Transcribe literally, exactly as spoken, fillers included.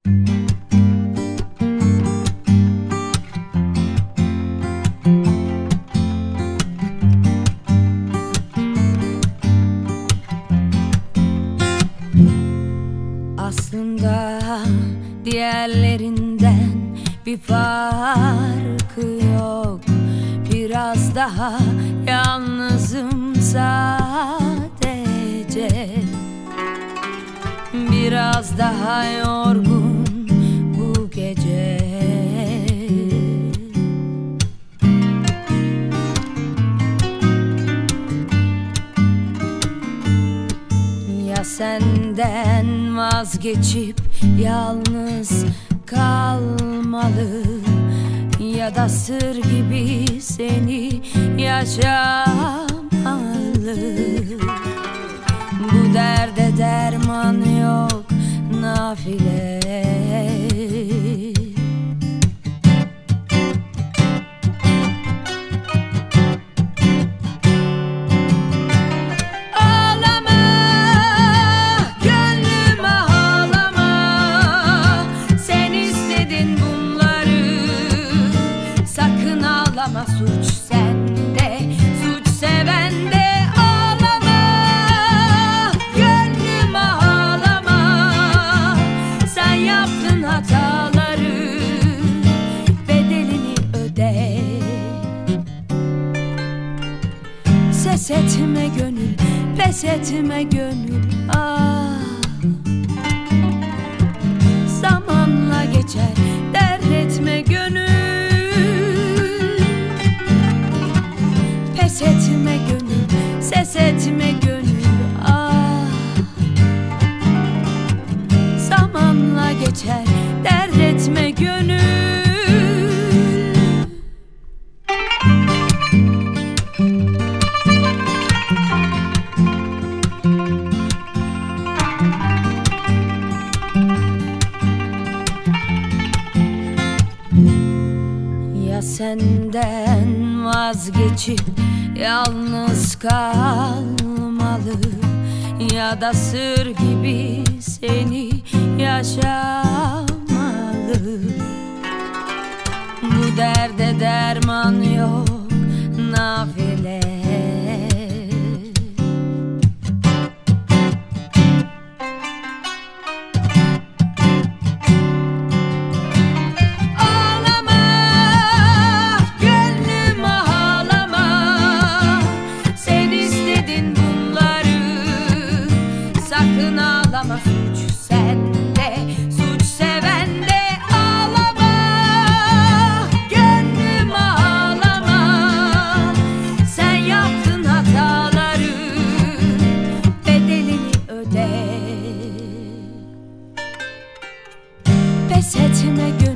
Aslında diğerlerinden bir farkı yok. Biraz daha yalnızım sadece. Biraz daha yorgun bu gece. Ya senden vazgeçip yalnız kalmalı, ya da sır gibi seni yaşamalı. Bu derde derman yok nafile. Suç sende, suç sevende. Ağlama, gönlüm ağlama. Sen yaptın hataları, bedelini öde. Ses etme gönül, pes etme gönül. Ah, zamanla geçer, dert etme gönül. Pes etme gönül, ses etme gönül. Ah, zamanla geçer, dert etme gönül. Ya senden vazgeçip yalnız kalmalı, ya da sır gibi seni yaşamalı. Bu derde derman yok nafile. Sakın ağlama, suç sende, suç sevende. Ağlama, gönlüm ağlama. Sen yaptın hataları, bedelini öde. Pes etme gönlüm.